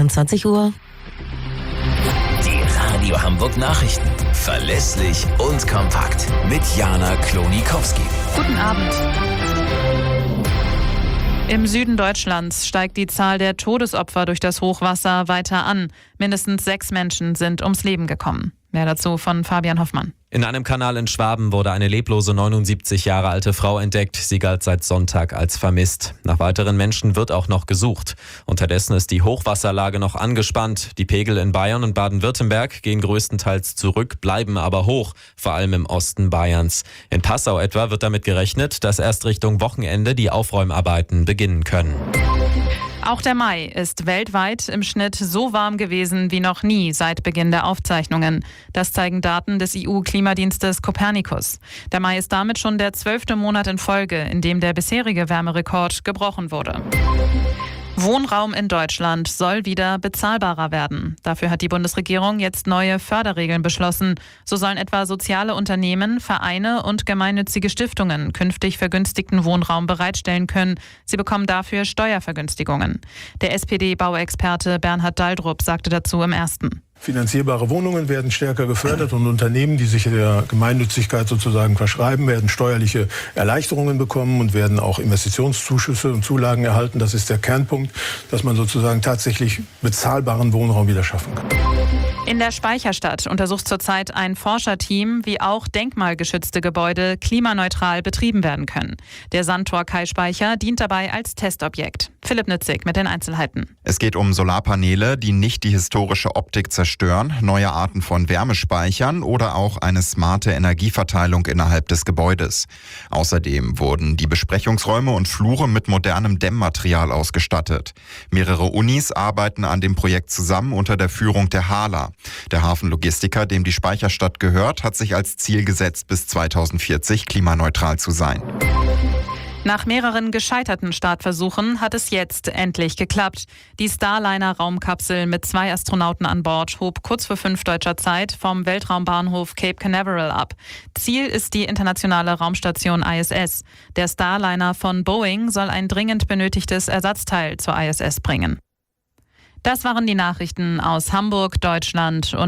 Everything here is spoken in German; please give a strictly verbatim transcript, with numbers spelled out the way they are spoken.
vierundzwanzig Uhr. Die Radio Hamburg Nachrichten. Verlässlich und kompakt. Mit Jana Klonikowski. Guten Abend. Im Süden Deutschlands steigt die Zahl der Todesopfer durch das Hochwasser weiter an. Mindestens sechs Menschen sind ums Leben gekommen. Mehr dazu von Fabian Hoffmann. In einem Kanal in Schwaben wurde eine leblose neunundsiebzig Jahre alte Frau entdeckt. Sie galt seit Sonntag als vermisst. Nach weiteren Menschen wird auch noch gesucht. Unterdessen ist die Hochwasserlage noch angespannt. Die Pegel in Bayern und Baden-Württemberg gehen größtenteils zurück, bleiben aber hoch, vor allem im Osten Bayerns. In Passau etwa wird damit gerechnet, dass erst Richtung Wochenende die Aufräumarbeiten beginnen können. Auch der Mai ist weltweit im Schnitt so warm gewesen wie noch nie seit Beginn der Aufzeichnungen. Das zeigen Daten des E U-Klimadienstes Copernicus. Der Mai ist damit schon der zwölfte Monat in Folge, in dem der bisherige Wärmerekord gebrochen wurde. Wohnraum in Deutschland soll wieder bezahlbarer werden. Dafür hat die Bundesregierung jetzt neue Förderregeln beschlossen. So sollen etwa soziale Unternehmen, Vereine und gemeinnützige Stiftungen künftig vergünstigten Wohnraum bereitstellen können. Sie bekommen dafür Steuervergünstigungen. Der S P D-Bauexperte Bernhard Daldrup sagte dazu im Ersten. Finanzierbare Wohnungen werden stärker gefördert und Unternehmen, die sich der Gemeinnützigkeit sozusagen verschreiben, werden steuerliche Erleichterungen bekommen und werden auch Investitionszuschüsse und Zulagen erhalten. Das ist der Kernpunkt, dass man sozusagen tatsächlich bezahlbaren Wohnraum wieder schaffen kann. In der Speicherstadt untersucht zurzeit ein Forscherteam, wie auch denkmalgeschützte Gebäude klimaneutral betrieben werden können. Der Sandtor-Kai-Speicher dient dabei als Testobjekt. Philipp Nützig mit den Einzelheiten. Es geht um Solarpaneele, die nicht die historische Optik zerstören, neue Arten von Wärmespeichern oder auch eine smarte Energieverteilung innerhalb des Gebäudes. Außerdem wurden die Besprechungsräume und Flure mit modernem Dämmmaterial ausgestattet. Mehrere Unis arbeiten an dem Projekt zusammen unter der Führung der HALA. Der Hafenlogistiker, dem die Speicherstadt gehört, hat sich als Ziel gesetzt, bis zweitausendvierzig klimaneutral zu sein. Nach mehreren gescheiterten Startversuchen hat es jetzt endlich geklappt. Die Starliner-Raumkapsel mit zwei Astronauten an Bord hob kurz vor fünf deutscher Zeit vom Weltraumbahnhof Cape Canaveral ab. Ziel ist die internationale Raumstation I S S. Der Starliner von Boeing soll ein dringend benötigtes Ersatzteil zur I S S bringen. Das waren die Nachrichten aus Hamburg, Deutschland und